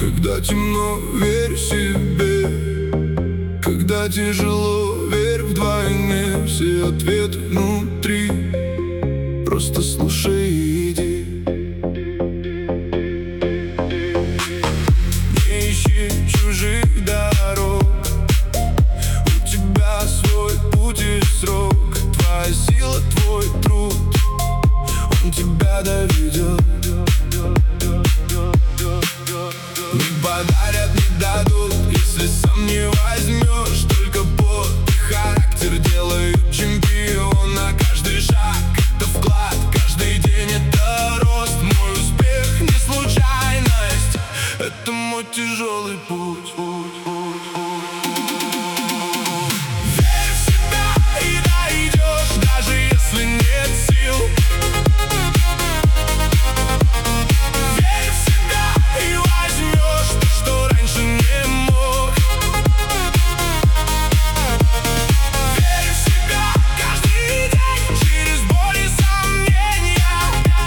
Когда темно, верь себе. Когда тяжело, верь вдвойне. Все ответы внутри. Просто слушай и иди. Не ищи чужих дорог. У тебя свой путь и срок. Твоя сила, твой труд, он тебя доведет. Не подарят, не дадут, если сам не возьмешь. Только пот и характер делают чемпиона. Каждый шаг — это вклад, каждый день — это рост. Мой успех не случайность, это мой тяжелый путь. Верь в себя и дойдешь, даже если нет сил. Верь в себя и возьмешь то, что раньше не мог. Верь в себя каждый день, через боль и сомнения.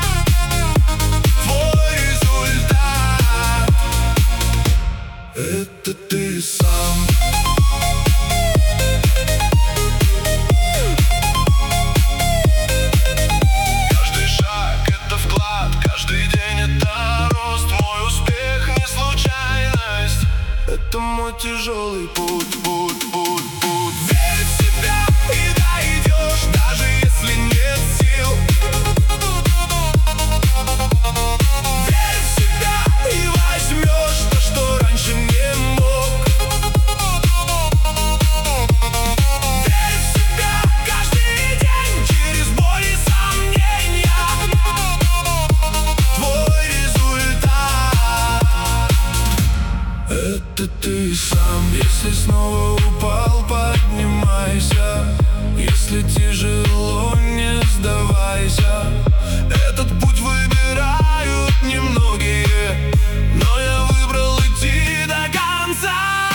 Твой результат — это ты сам. Каждый шаг — это вклад, каждый день — это рост. Мой успех не случайность, это мой тяжелый путь. Верь в себя и дойдешь, даже если нет сил. Верь в себя и возьмешь то, что раньше не мог. Верь в себя каждый день, через боль и сомнения. Твой результат — это ты сам. Если снова упал, поднимайся. Если тяжело, не сдавайся. Этот путь выбирают немногие, но я выбрал идти до конца.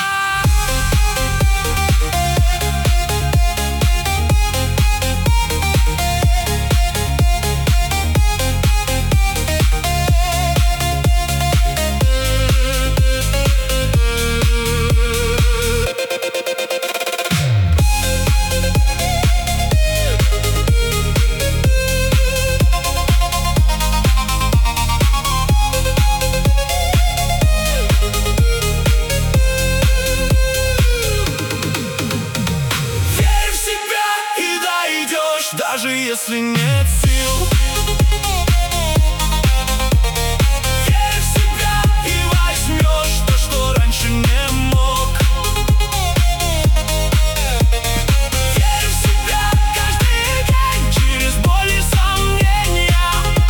Даже если нет сил. Верь в себя и возьмешь то, что раньше не мог. Верь в себя каждый день, через боль и сомнения.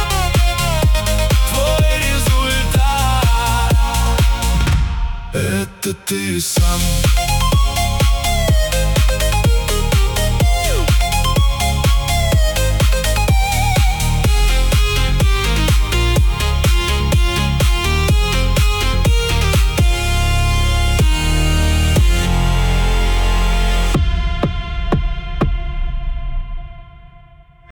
Твой результат — это ты сам.